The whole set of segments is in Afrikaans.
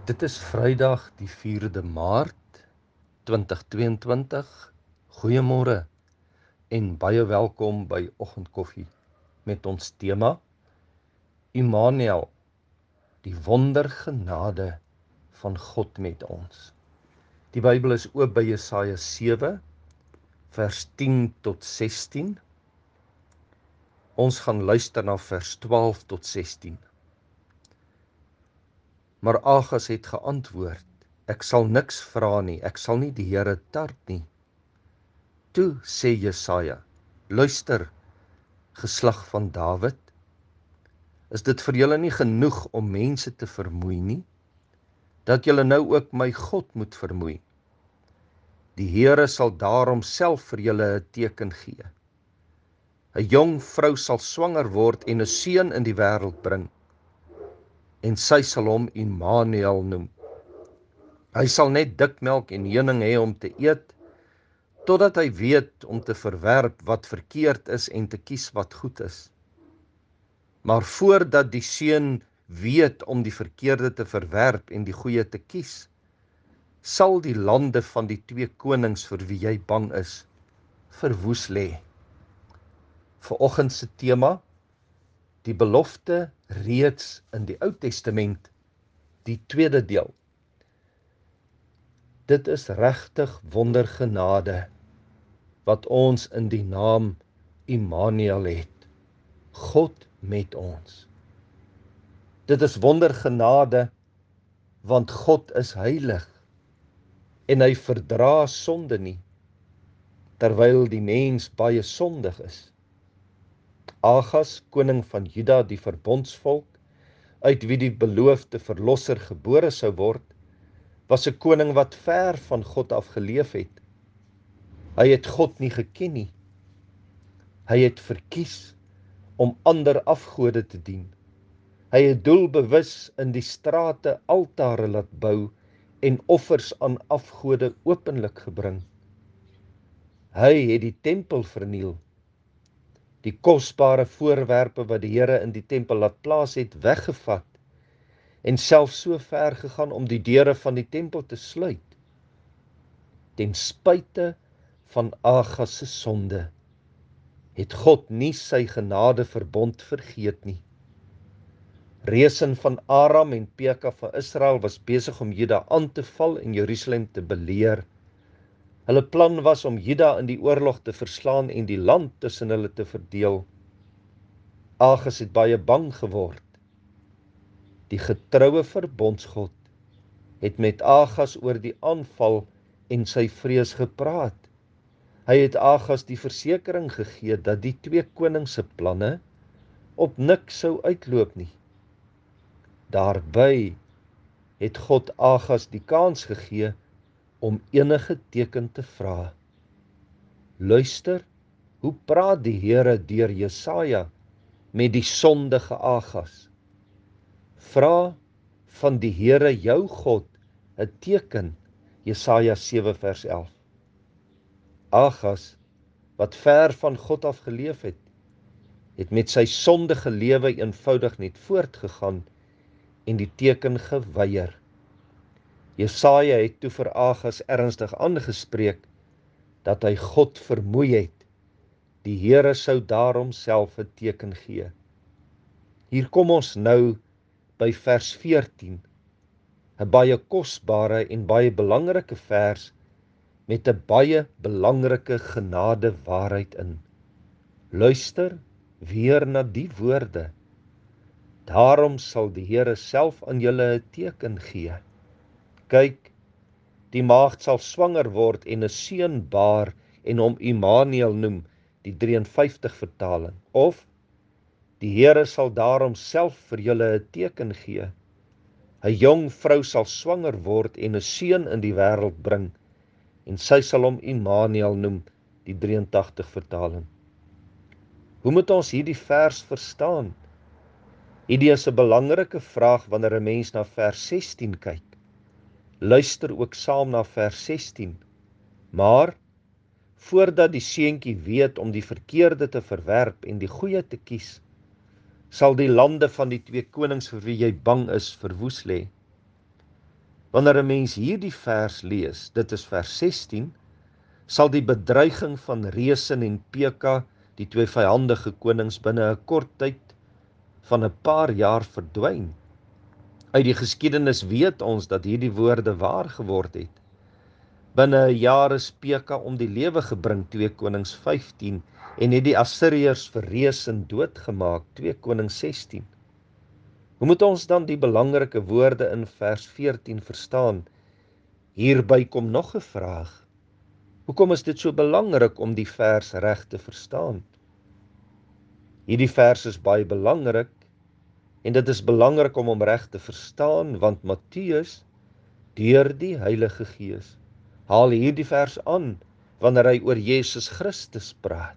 Dit is Vrydag die 4de Maart 2022. Goeiemôre en baie welkom by Oggendkoffie met ons tema Immanuel, die wondergenade van God met ons. Die Bybel is oop by Jesaja 7 vers 10 tot 16. Ons gaan luister na vers 12 tot 16. Maar Agas het geantwoord, ek sal niks vra nie, ek sal nie die Here tart nie. Toe sê Jesaja, luister, geslag van Dawid, is dit vir julle nie genoeg om mense te vermoei nie, dat julle nou ook my God moet vermoei? Die Here sal daarom self vir julle 'n teken gee. 'n Jong vrou sal swanger word en 'n seun in die wêreld bring, en sy sal hom Immanuel noem. Hy sal net dikmelk en heuning hê om te eet, totdat hy weet om te verwerp wat verkeerd is en te kies wat goed is. Maar voordat die seun weet om die verkeerde te verwerp en die goeie te kies, sal die lande van die twee konings vir wie jy bang is, verwoes lê. Vanoggend se tema, die belofte reeds in die Ou Testament, die tweede deel. Dit is regtig wondergenade wat ons in die naam Immanuel het. God met ons. Dit is wondergenade want God is heilig en hy verdra sonde nie, terwyl die mens baie sondig is. Agas, koning van Juda, die verbondsvolk, uit wie die beloofde verlosser gebore sou word, was 'n koning wat ver van God af geleef het. Hy het God nie geken nie. Hy het verkies om ander afgode te dien. Hy het doelbewus in die strate altare laat bou en offers aan afgode openlik gebring. Hy het die tempel verniel, die kosbare voorwerpe wat die Here in die tempel laat plaas het, weggevat en selfs so ver gegaan om die deure van die tempel te sluit. Ten spyte van Agas se sonde het God nie sy genadeverbond vergeet nie. Resen van Aram en Peka van Israel was besig om Juda aan te val en Jerusalem te beleer. Hulle plan was om Juda in die oorlog te verslaan en die land tussen hulle te verdeel. Agas het baie bang geword. Die getroue verbondsgod het met Agas oor die aanval en sy vrees gepraat. Hy het Agas die versekering gegee dat die twee konings se planne op niks sou uitloop nie. Daarby het God Agas die kans gegee om enige teken te vra. Luister, hoe praat die Here deur Jesaja met die sondige Agas? Vra van die Here jou God 'n teken, Jesaja 7 vers 11. Agas, wat ver van God af geleef het met sy sondige lewe eenvoudig net voortgegaan en die teken geweier. Jesaja het toe vir Agas ernstig aangespreek dat hy God vermoei het. Die Here sou daarom self 'n teken gee. Hier kom ons nou by vers 14, 'n baie kosbare en baie belangrike vers met 'n baie belangrike genade waarheid in. Luister weer na die woorde. Daarom sal die Here self aan julle 'n teken gee. Kyk, die maagd sal swanger word en 'n seun baar en hom Immanuel noem, die 53 vertaling. Of, die Here sal daarom self vir julle 'n teken gee. 'n Jong vrou sal swanger word en 'n seun in die wêreld bring, en sy sal hom Immanuel noem, die 83 vertaling. Hoe moet ons hierdie vers verstaan? Hierdie is 'n belangrike vraag wanneer 'n mens na vers 16 kyk. Luister ook saam na vers 16. Maar, voordat die seentjie weet om die verkeerde te verwerp en die goeie te kies, sal die lande van die twee konings vir wie jy bang is verwoes lê. Wanneer 'n mens hierdie vers lees, dit is vers 16, sal die bedreiging van Resen en Peka, die twee vyandige konings, binne 'n kort tyd van 'n paar jaar verdwyn. Uit die geskiedenis weet ons dat hierdie woorde waar geword het. Binne 'n jaar is Peka om die lewe gebring, 2 Konings 15, en het die Assiriërs vir Resen doodgemaak, 2 Konings 16. Hoe moet ons dan die belangrike woorde in vers 14 verstaan? Hierby kom nog 'n vraag. Hoekom is dit so belangrik om die vers reg te verstaan? Hierdie vers is baie belangrik, en dit is belangrik om hom reg te verstaan, want Matteus, deur die Heilige Gees, haal hierdie vers aan wanneer hy oor Jesus Christus praat.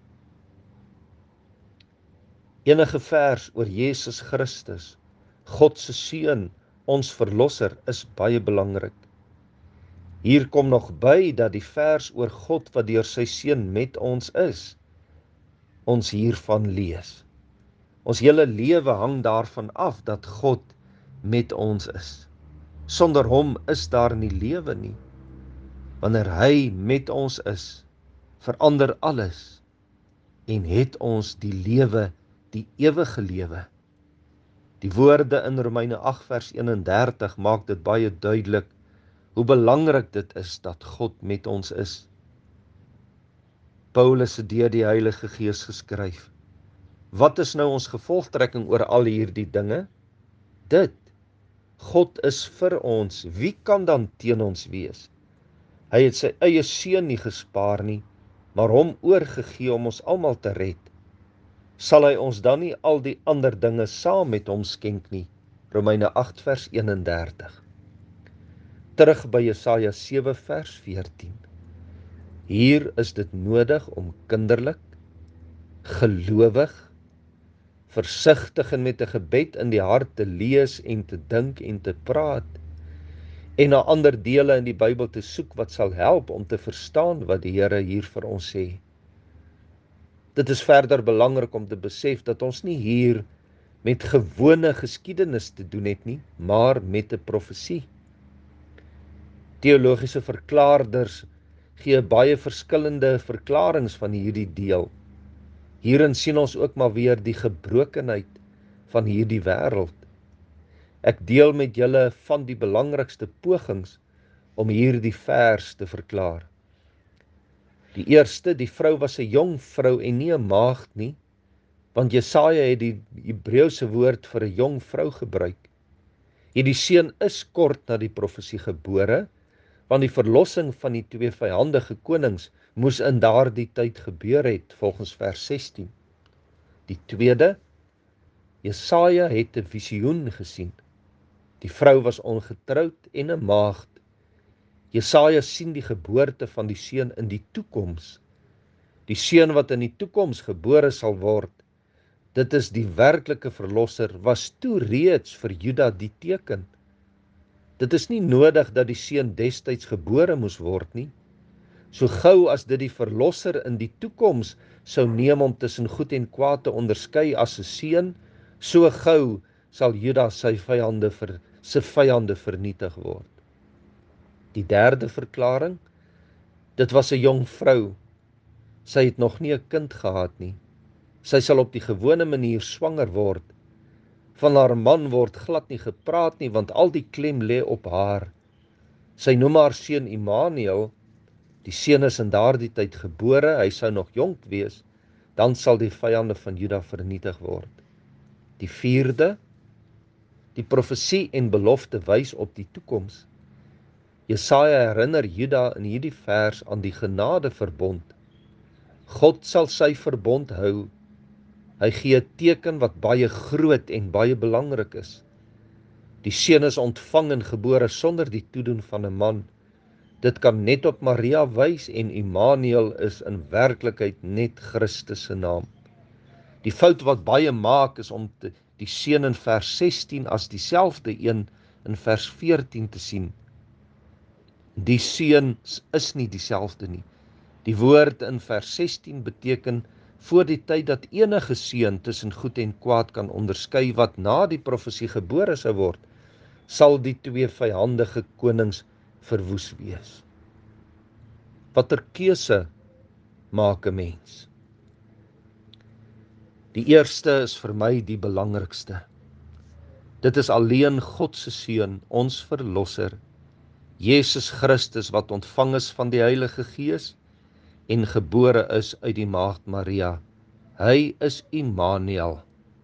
Enige vers oor Jesus Christus, God se seun, ons verlosser, is baie belangrik. Hier kom nog by dat die vers oor God wat deur sy seun met ons is, ons hiervan lees. Ons hele lewe hang daarvan af dat God met ons is. Sonder hom is daar nie lewe nie. Wanneer hy met ons is, verander alles en het ons die lewe, die ewige lewe. Die woorde in Romeine 8 vers 31 maak dit baie duidelik hoe belangrik dit is dat God met ons is. Paulus het deur die Heilige Gees geskryf. Wat is nou ons gevolgtrekking oor al hierdie dinge? Dit, God is vir ons, wie kan dan teen ons wees? Hy het sy eie seun nie gespaar nie, maar hom oorgegee om ons almal te red. Sal hy ons dan nie al die ander dinge saam met hom skenk nie? Romeine 8 vers 31. Terug by Jesaja 7 vers 14. Hier is dit nodig om kinderlik, gelowig, versigtig en met 'n gebed in die hart te lees en te dink en te praat, en na ander dele in die Bybel te soek wat sal help om te verstaan wat die Here hier vir ons sê. Dit is verder belangrik om te besef dat ons nie hier met gewone geskiedenis te doen het nie, maar met 'n profesie. Teologiese verklaarders gee baie verskillende verklaringe van hierdie deel. Hierin sien ons ook maar weer die gebrokenheid van hierdie wêreld. Ek deel met julle van die belangrikste pogings om hierdie vers te verklaar. Die eerste, die vrou was 'n jong vrou en nie 'n maagd nie, want Jesaja het die Hebreëse woord vir 'n jong vrou gebruik. Hierdie seun is kort na die profesie gebore, want die verlossing van die twee vyandige konings moes in daardie tyd gebeur het, volgens vers 16. Die tweede, Jesaja het 'n visioen gesien. Die vrou was ongetroud en 'n maagd. Jesaja sien die geboorte van die seun in die toekoms. Die seun wat in die toekoms gebore sal word, dit is die werklike verlosser, was toe reeds vir Juda die teken. Dit is nie nodig dat die seun destyds gebore moes word nie. So gou as dit die verlosser in die toekoms sou neem om tussen goed en kwaad te onderskei as 'n seun, so gou sal Juda sy vyande vernietig word. Die derde verklaring, dit was 'n jong vrou. Sy het nog nie 'n kind gehad nie. Sy sal op die gewone manier swanger word. Van haar man word glad nie gepraat nie, want al die klem lê op haar. Sy noem haar seun Immanuel. Die seun is in daardie tyd gebore, hy sou nog jonk wees, dan sal die vyande van Juda vernietig word. Die vierde, die profesie en belofte wys op die toekoms. Jesaja herinner Juda in hierdie vers aan die genadeverbond. God sal sy verbond hou. Hy gee 'n teken wat baie groot en baie belangrik is. Die seun is ontvang en gebore sonder die toedoen van 'n man. Dit kan net op Maria wys en Immanuel is in werklikheid net Christus se naam. Die fout wat baie maak is om die seun in vers 16 as dieselfde een in vers 14 te sien. Die seun is nie dieselfde nie. Die woord in vers 16 beteken voor die tyd dat enige seun tussen goed en kwaad kan onderskei wat na die profesie gebore sou word, sal die twee vyhandige konings verwoes wees. Watter keuse maak 'n mens? Die eerste is vir my die belangrikste. Dit is alleen God se seun, ons verlosser, Jesus Christus, wat ontvang is van die Heilige Gees en gebore is uit die maagd Maria. Hy is Immanuel,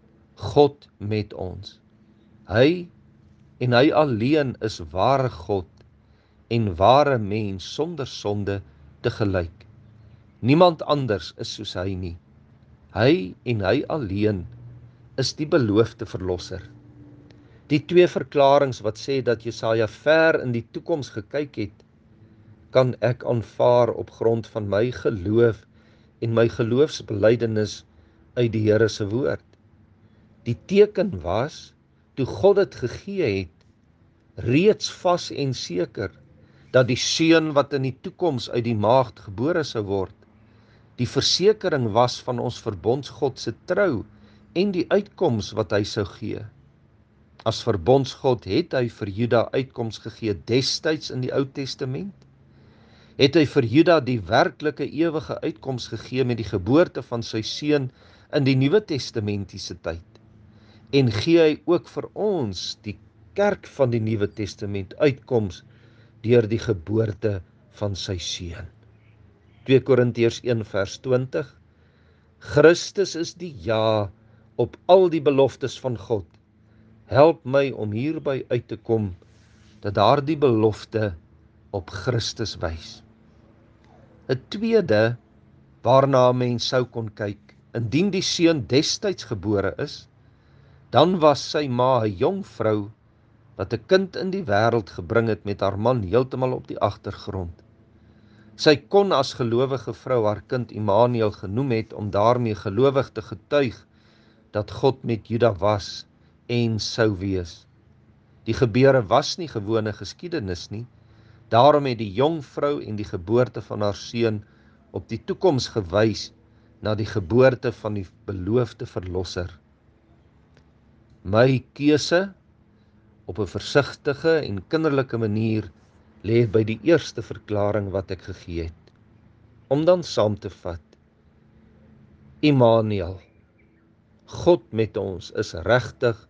God met ons. Hy en hy alleen is ware God en ware mens sonder sonde tegelyk. Niemand anders is soos hy nie. Hy en hy alleen is die beloofde verlosser. Die twee verklaringe wat sê dat Jesaja ver in die toekoms gekyk het, kan ek aanvaar op grond van my geloof en my geloofsbelydenis uit die Here se woord. Die teken was, toe God dit gegee het, reeds vas en seker, dat die seun wat in die toekoms uit die maagd gebore sou word, die versekering was van ons verbondsgod se trou en die uitkoms wat hy sou gee. As verbondsgod het hy vir Juda uitkoms gegee destyds in die Ou Testament. Het hy vir Juda die werklike ewige uitkoms gegee met die geboorte van sy seun in die Nuwe Testamentiese tyd. En gee hy ook vir ons, die kerk van die Nuwe Testament, uitkoms deur die geboorte van sy seun. 2 Korintiërs 1 vers 20. Christus is die ja op al die beloftes van God. Help my om hierby uit te kom, dat daardie belofte op Christus wys. 'n tweede waarna 'n mens sou kon kyk, indien die seun destyds gebore is, dan was sy ma 'n jong vrou wat 'n kind in die wêreld gebring het met haar man heeltemal op die agtergrond. Sy kon as gelowige vrou haar kind Immanuel genoem het om daarmee gelowig te getuig dat God met Juda was en sou wees. Die gebeure was nie gewone geskiedenis nie, daarom het die jong vrou en die geboorte van haar seun op die toekoms gewys na die geboorte van die beloofde verlosser. My keuse op 'n versigtige en kinderlike manier lê by die eerste verklaring wat ek gegee het. Om dan saam te vat, Immanuel, God met ons, is regtig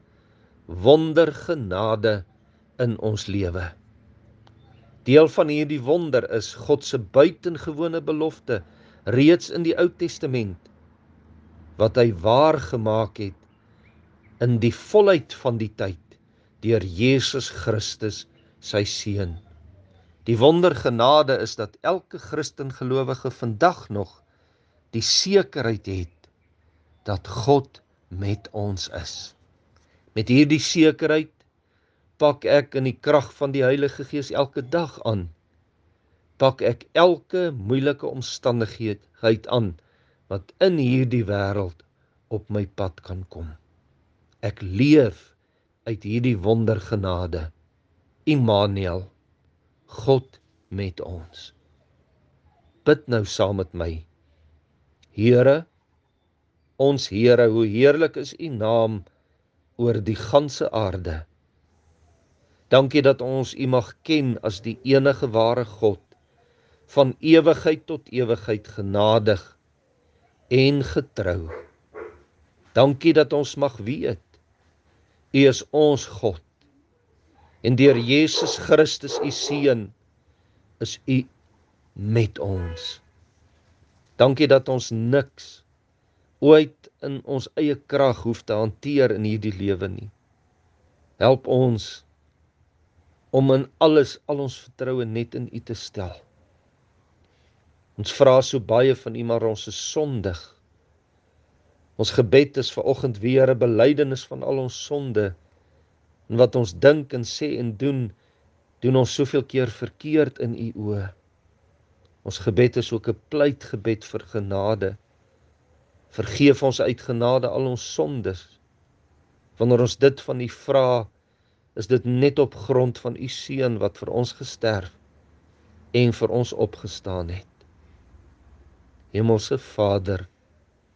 wondergenade in ons lewe. Deel van hierdie wonder is God se buitengewone belofte reeds in die Ou Testament, wat hy waar gemaak het in die volheid van die tyd deur Jesus Christus, sy seun. Die wondergenade is dat elke Christengelowige vandag nog die sekerheid het dat God met ons is. Met hierdie sekerheid pak ek in die krag van die Heilige Gees elke dag aan. Pak ek elke moeilike omstandigheid aan wat in hierdie wêreld op my pad kan kom. Ek leef uit hierdie wondergenade. Immanuel, God met ons. Bid nou saam met my. Here, ons Here, hoe heerlik is U naam oor die ganse aarde. Dankie dat ons U mag ken as die enige ware God, van ewigheid tot ewigheid genadig en getrou. Dankie dat ons mag weet, U is ons God, en deur Jesus Christus U seun is U met ons. Dankie dat ons niks ooit in ons eie krag hoef te hanteer in hierdie lewe nie. Help ons om in alles al ons vertroue net in U te stel. Ons vra so baie van U, maar ons is sondig. Ons gebed is vanoggend weer 'n belydenis van al ons sonde, en wat ons dink en sê en doen ons soveel keer verkeerd in U oë. Ons gebed is ook 'n pleitgebed vir genade. Vergeef ons uit genade al ons sondes. Wanneer ons dit van U vra, is dit net op grond van U seun wat vir ons gesterf en vir ons opgestaan het. Hemelse Vader,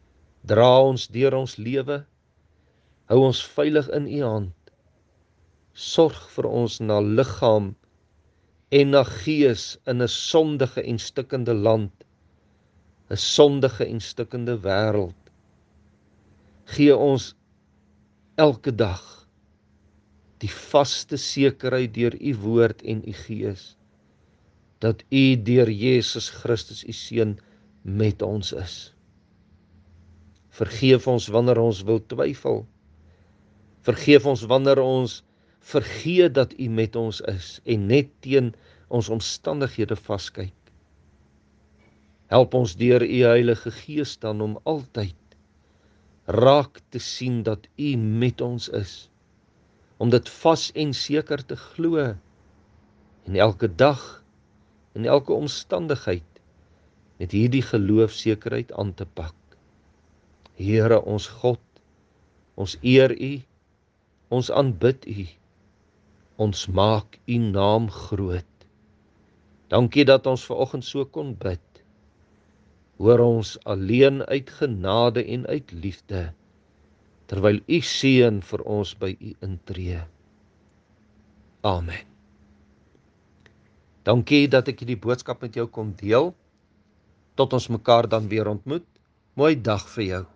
dra ons deur ons lewe, hou ons veilig in U hand. sorg vir ons na liggaam en na gees in 'n sondige en stikkende land, 'n sondige en stikkende wêreld. Gee ons elke dag die vaste sekerheid deur u woord en u gees, dat u deur Jesus Christus u seun met ons is. Vergeef ons wanneer ons wil twyfel. Vergeef ons wanneer ons vergeet dat u met ons is en net teen ons omstandighede vaskyk. Help ons deur u Heilige Gees dan om altyd raak te sien dat u met ons is, om dit vas en seker te glo en elke dag en elke omstandigheid met hierdie geloofsekerheid aan te pak. Here ons God, ons eer u, ons aanbid u, ons maak u naam groot. Dankie dat ons vanoggend so kon bid. Hoor ons alleen uit genade en uit liefde, terwyl u seën vir ons by u intree. Amen. Dankie dat ek hierdie boodskap met jou kon deel. Tot ons mekaar dan weer ontmoet. Mooi dag vir jou.